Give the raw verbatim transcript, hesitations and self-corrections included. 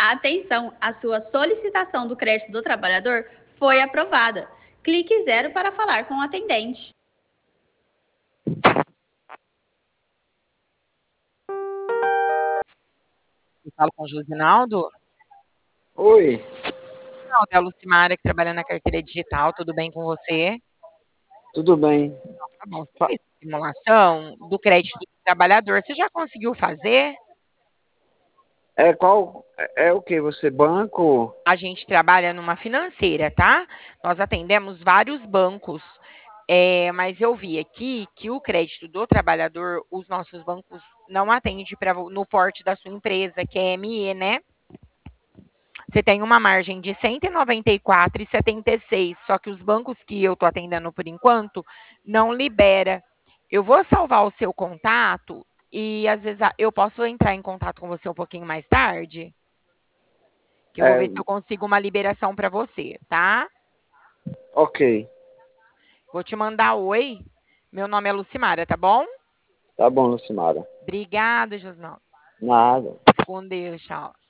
Atenção, a sua solicitação do crédito do trabalhador foi aprovada. Clique zero para falar com o atendente. Eu falo com o Josinaldo. Oi. Não, é a Lucimara, que trabalha na carteira digital. Tudo bem com você? Tudo bem. Tá bom. Você fez a simulação do crédito do trabalhador. Você já conseguiu fazer? É qual é, é o que? Você banco? A gente trabalha numa financeira, tá? Nós atendemos vários bancos. É, mas eu vi aqui que o crédito do trabalhador, os nossos bancos não atendem pra, no porte da sua empresa, que é M E, né? Você tem uma margem de cento e noventa e quatro reais e setenta e seis centavos, só que os bancos que eu estou atendendo por enquanto não libera. Eu vou salvar o seu contato e às vezes eu posso entrar em contato com você um pouquinho mais tarde, que eu vou É, ver se eu consigo uma liberação para você, tá? ok. Vou te mandar oi. Meu nome é Lucimara, tá bom? Tá bom, Lucimara. Obrigada, Josnal. Nada. Com Deus, tchau.